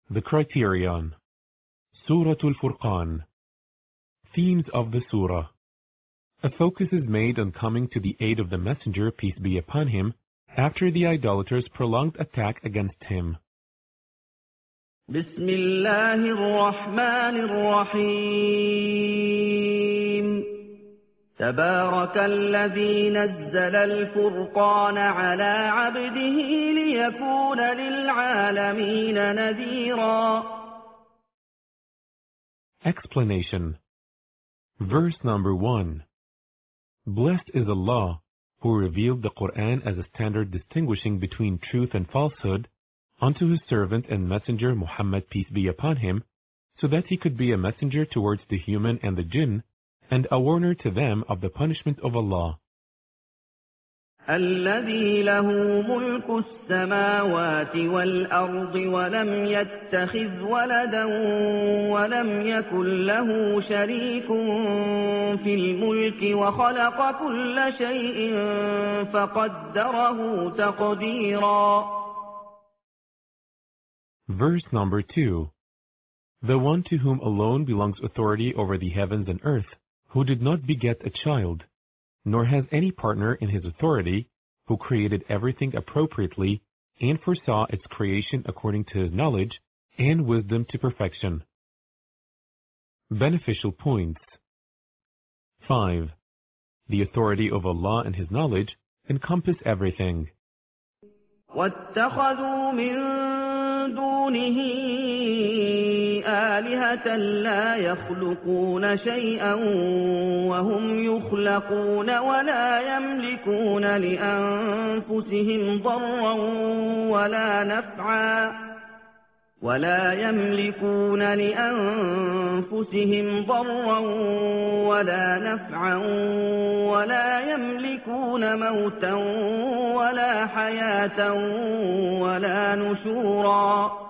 The criterion. Surah Al-Furqan. Themes of the surah. A focus is made on coming to the aid of the Messenger, peace be upon him, after the idolaters' prolonged attack against him. بسم الله الرحمن الرحيم تبارك الذي نزل الفرقان على عبده ليكون للعالمين نذيرا. Explanation. Verse number 1. Blessed is Allah, who revealed the Quran as a standard distinguishing between truth and falsehood unto his servant and messenger Muhammad, peace be upon him, so that he could be a messenger towards the human and the jinn, and a warner to them of the punishment of Allah. الذي له ملك السماوات والأرض ولم يتخذ ولدا ولم يكن له شريك في الملك وخلق كل شيء فقدره تقديرا. Verse number 2. The one to whom alone belongs authority over the heavens and earth, who did not beget a child, nor has any partner in his authority, who created everything appropriately and foresaw its creation according to his knowledge and wisdom to perfection. Beneficial points. 5. The authority of Allah and his knowledge encompass everything. وَاتَّخَذُوا مِن دونه آلهة لا يخلقون شيئا وهم يخلقون ولا يملكون لأنفسهم ضرا ولا نفعا ولا يملكون موتا ولا حياة ولا نشورا.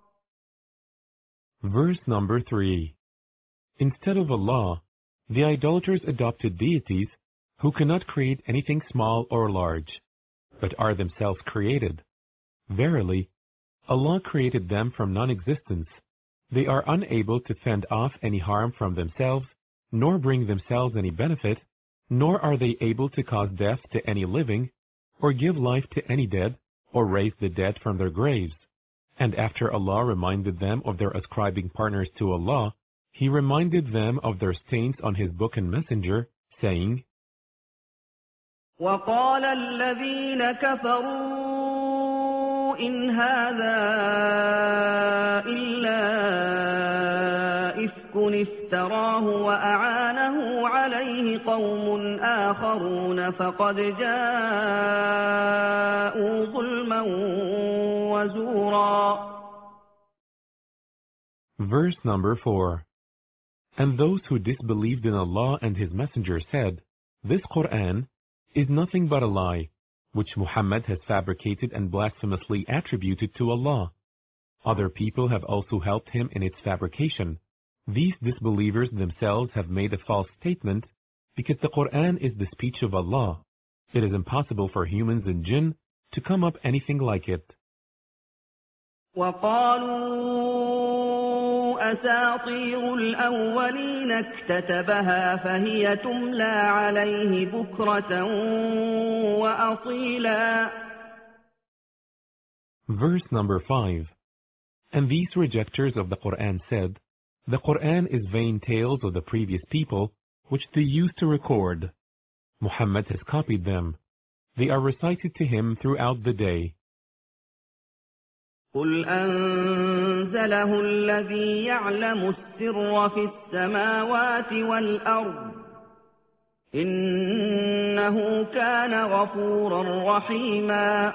Verse number 3. Instead of Allah, the idolaters adopted deities who cannot create anything small or large, but are themselves created. Verily, Allah created them from non-existence. They are unable to fend off any harm from themselves, nor bring themselves any benefit, nor are they able to cause death to any living, or give life to any dead, or raise the dead from their graves. And after Allah reminded them of their ascribing partners to Allah, He reminded them of their stains on His book and messenger, saying, وَقَالَ الَّذِينَ كَفَرُوا إِنْ هَذَا إِلَّا إِفْكٌ افْتَرَاهُ وَأَعَانَهُ عَلَيْهِ قَوْمٌ آخَرُونَ فَقَدْ جَاءُوا ظُلْمًا وَزُورًا. Verse number 4. And those who disbelieved in Allah and His Messenger said, This Quran is nothing but a lie, which Muhammad has fabricated and blasphemously attributed to Allah. Other people have also helped him in its fabrication. These disbelievers themselves have made a false statement, because the Quran is the speech of Allah. It is impossible for humans and jinn to come up anything like it. وَقَالُوا أَسَاطِيرُ الْأَوَّلِينَ اكْتَتَبَهَا فَهِيَ تُمْلَى عَلَيْهِ بُكْرَةً وَأَصِيلًا. Verse number 5. And these rejectors of the Quran said, The Quran is vain tales of the previous people, which they used to record. Muhammad has copied them. They are recited to him throughout the day. قُلْ أَنزَلَهُ الَّذِي يَعْلَمُ السِّرَّ فِي السَّمَاوَاتِ وَالْأَرْضِ إِنَّهُ كَانَ غَفُورًا رَحِيمًا.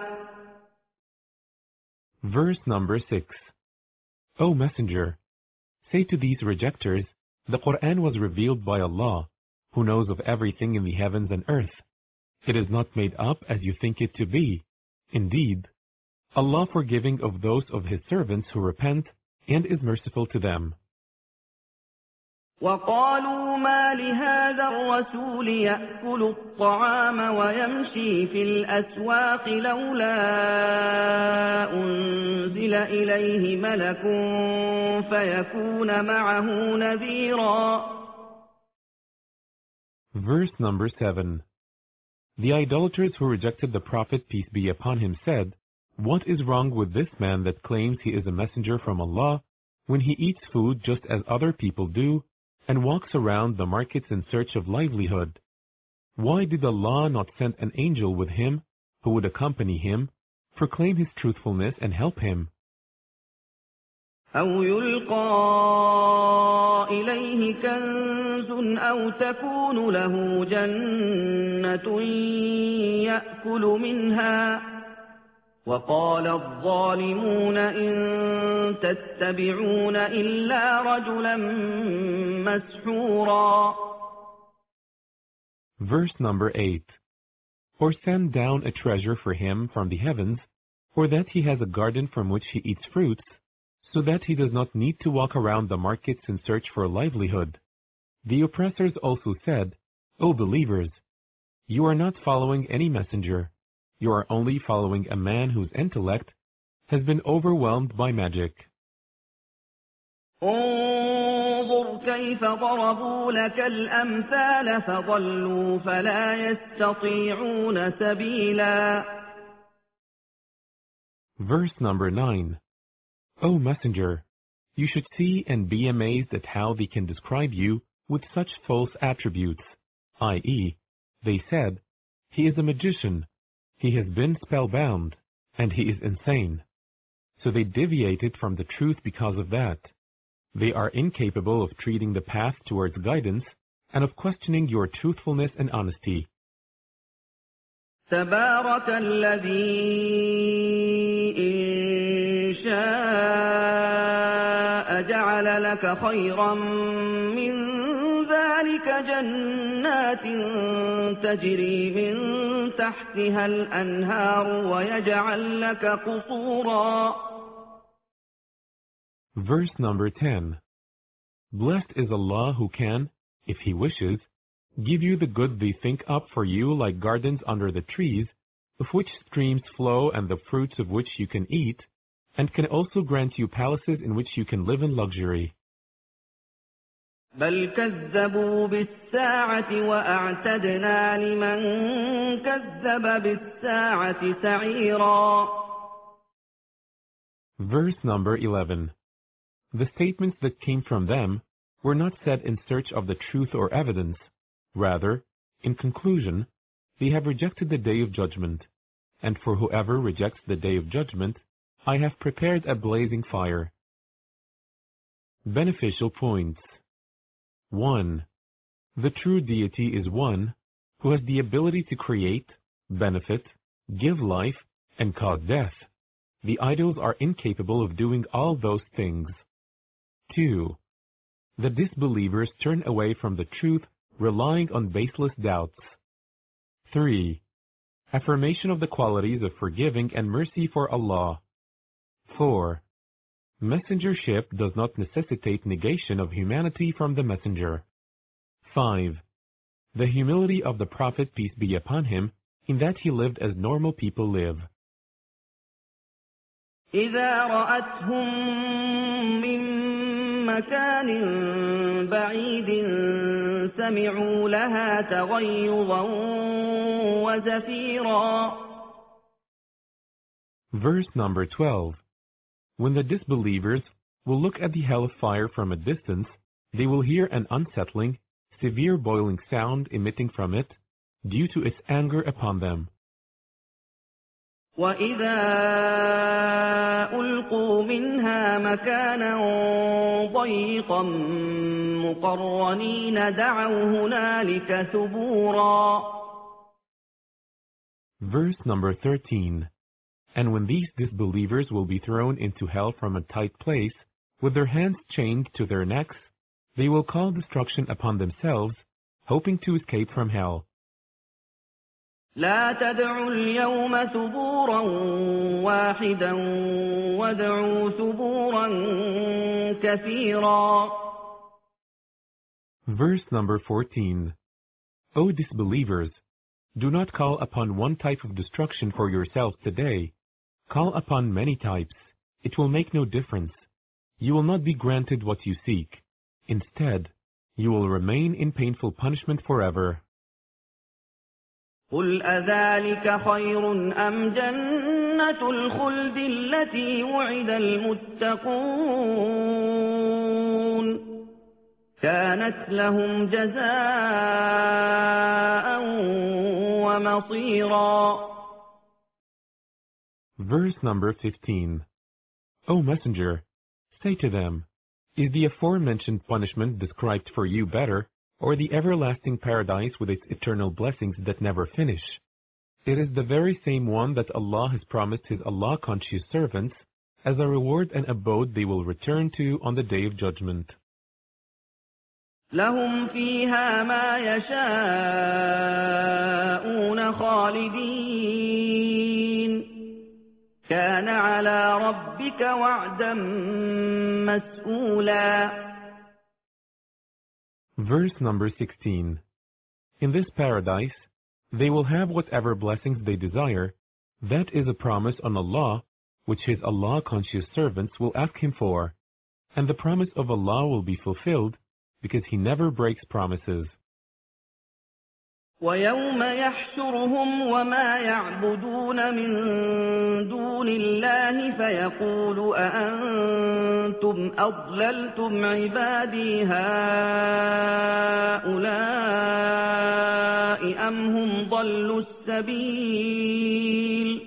Verse number 6. O Messenger, say to these rejectors, the Quran was revealed by Allah, who knows of everything in the heavens and earth. It is not made up as you think it to be. Indeed, Allah forgiving of those of His servants who repent, and is merciful to them. وقالوا ما لهذا الرسول يأكل الطعام ويمشي في الأسواق لولا أنزل إليه ملك فيكون معه نذيرا. Verse number 7. The idolaters who rejected the Prophet, peace be upon him, said, "What is wrong with this man that claims he is a messenger from Allah, when he eats food just as other people do, and walks around the markets in search of livelihood? Why did Allah not send an angel with him, who would accompany him, proclaim his truthfulness and help him?" أو يلقى إليه كنز أو تكون له جنة يأكل منها وقال الظالمون إن تتبعون إلا رجلا مسحورا. Verse number 8. Or send down a treasure for him from the heavens, or that he has a garden from which he eats fruits, so that he does not need to walk around the markets in search for a livelihood. The oppressors also said, "O believers, you are not following any messenger. You are only following a man whose intellect has been overwhelmed by magic." انظر كيف ضربوا لك الأمثال فضلوا فلا يستطيعون سبيلا. Verse number 9. O Messenger, you should see and be amazed at how they can describe you with such false attributes, i.e., they said, "He is a magician, he has been spellbound, and he is insane." So they deviated from the truth because of that. They are incapable of treating the path towards guidance and of questioning your truthfulness and honesty. تبارك الذي إن شاء جعل لك خيرا من ذلك جنات تجري من تحتها الأنهار ويجعل لك قصورا. Verse number 10. Blessed is Allah who can, if He wishes, give you the good they think up for you like gardens under the trees, of which streams flow and the fruits of which you can eat, and can also grant you palaces in which you can live in luxury. بل كذبوا بالساعة وأعتدنا لمن كذب بالساعة سعيرا. Verse number 11. The statements that came from them were not said in search of the truth or evidence. Rather, in conclusion, they have rejected the day of judgment, and for whoever rejects the day of judgment, I have prepared a blazing fire. Beneficial points. 1. The true deity is one who has the ability to create, benefit, give life, and cause death. The idols are incapable of doing all those things. 2. The disbelievers turn away from the truth, relying on baseless doubts. 3. Affirmation of the qualities of forgiving and mercy for Allah. 4. Messengership does not necessitate negation of humanity from the messenger. 5. The humility of the Prophet, peace be upon him, in that he lived as normal people live. إذا رأتهم من مكان بعيد سمعوا لها تغيظا وزفيرا. Verse number 12. When the disbelievers will look at the hell of fire from a distance, they will hear an unsettling, severe boiling sound emitting from it, due to its anger upon them. وَإِذَا أُلْقُوا مِنْهَا مَكَانًا ضَيِّقًا مُقَرَّنِينَ دَعَوْا هُنَالِكَ ثُبُورًا. Verse number 13. And when these disbelievers will be thrown into hell from a tight place, with their hands chained to their necks, they will call destruction upon themselves, hoping to escape from hell. لا تدعوا اليوم ثبورا واحدا وادعوا ثبورا كثيرا. Verse number 14. O disbelievers, do not call upon one type of destruction for yourselves today. Call upon many types. It will make no difference. You will not be granted what you seek. Instead, you will remain in painful punishment forever. قل أذلك خير أم جنة الخلد التي وعد المتقون كانت لهم جزاء ومصيرا. Verse number 15. O Messenger, say to them, is the aforementioned punishment described for you better, or the everlasting paradise with its eternal blessings that never finish? It is the very same one that Allah has promised His Allah-conscious servants as a reward and abode they will return to on the Day of Judgment. لهم فيها ما يشاءون خالدين كان على ربك وعدا مسئولا. Verse number 16. In this paradise, they will have whatever blessings they desire. That is a promise on Allah, which His Allah-conscious servants will ask Him for. And the promise of Allah will be fulfilled, because He never breaks promises. ويوم يحشرهم وما يعبدون من دون الله فيقول أأنتم أضللتم عبادي هؤلاء أم هم ضلوا السبيل.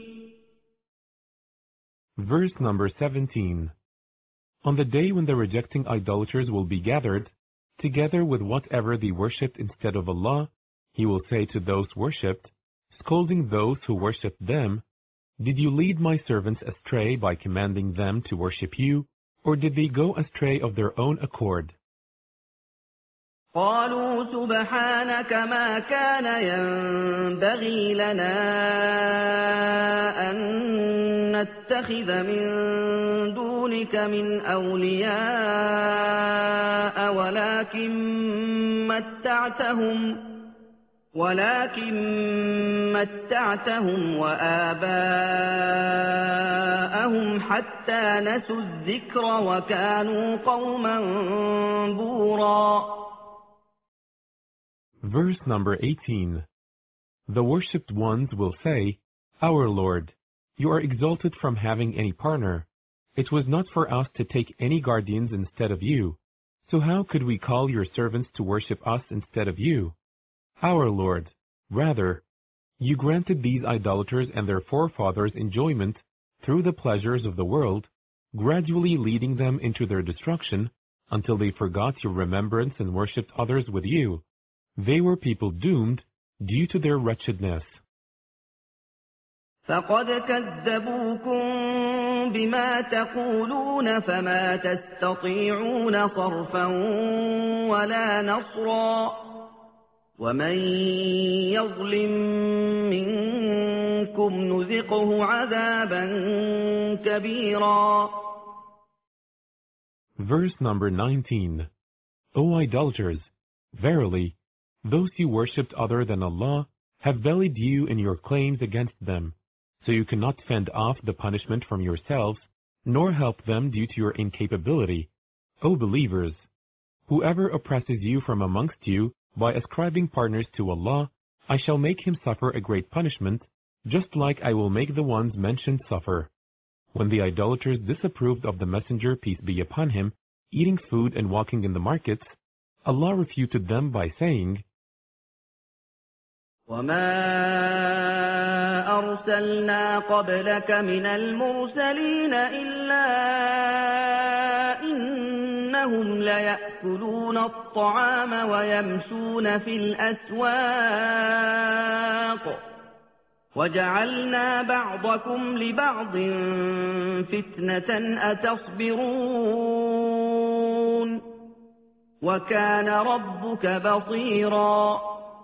Verse number 17. On the day when the rejecting idolaters will be gathered, together with whatever they worshipped instead of Allah, He will say to those worshipped, scolding those who worshipped them, did you lead my servants astray by commanding them to worship you, or did they go astray of their own accord? قالوا سبحانك ما كان ينبغي لنا أن نتخذ من دونك من أولياء ولكن متعتهم وآباءهم حتى نسوا الذكر وكانوا قوما بورا. Verse number 18. The worshipped ones will say, Our Lord, you are exalted from having any partner. It was not for us to take any guardians instead of you. So how could we call your servants to worship us instead of you? Our Lord, rather, you granted these idolaters and their forefathers enjoyment through the pleasures of the world, gradually leading them into their destruction until they forgot your remembrance and worshipped others with you. They were people doomed due to their wretchedness. فقد كذبوكم بما تقولون فما تستطيعون صرفا ولا نصرا ومن يظلم منكم نذقه عذابا كبيرا. Verse number 19. O idolaters, verily, those you worshipped other than Allah have bellied you in your claims against them, so you cannot fend off the punishment from yourselves, nor help them due to your incapability. O believers, whoever oppresses you from amongst you by ascribing partners to Allah, I shall make him suffer a great punishment, just like I will make the ones mentioned suffer. When the idolaters disapproved of the Messenger, peace be upon him, eating food and walking in the markets, Allah refuted them by saying, وما أرسلنا قبلك من المرسلين إلا إنهم ليأكلون الطعام ويمشون في الأسواق وجعلنا بعضكم لبعض فتنة أتصبرون وكان ربك بصيرا.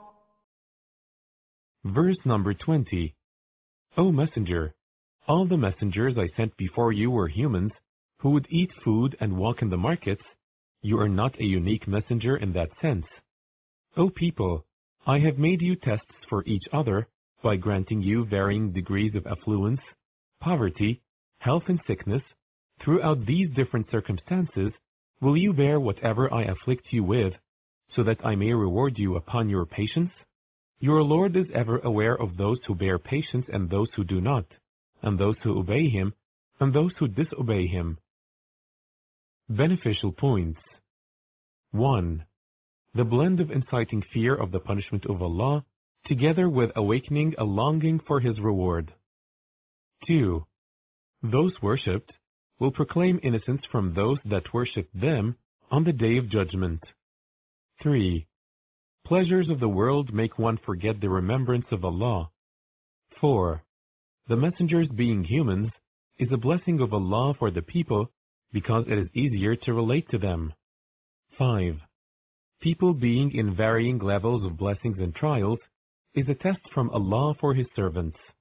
Verse number 20. O Messenger, all the messengers I sent before you were humans, who would eat food and walk in the markets, You are not a unique messenger in that sense. O people, I have made you tests for each other by granting you varying degrees of affluence, poverty, health and sickness. Throughout these different circumstances, will you bear whatever I afflict you with, so that I may reward you upon your patience? Your Lord is ever aware of those who bear patience and those who do not, and those who obey Him, and those who disobey Him. Beneficial points. 1. The blend of inciting fear of the punishment of Allah, together with awakening a longing for His reward. 2. Those worshipped will proclaim innocence from those that worship them on the Day of Judgment. 3. Pleasures of the world make one forget the remembrance of Allah. 4. The messengers being humans is a blessing of Allah for the people because it is easier to relate to them. 5. People being in varying levels of blessings and trials is a test from Allah for His servants.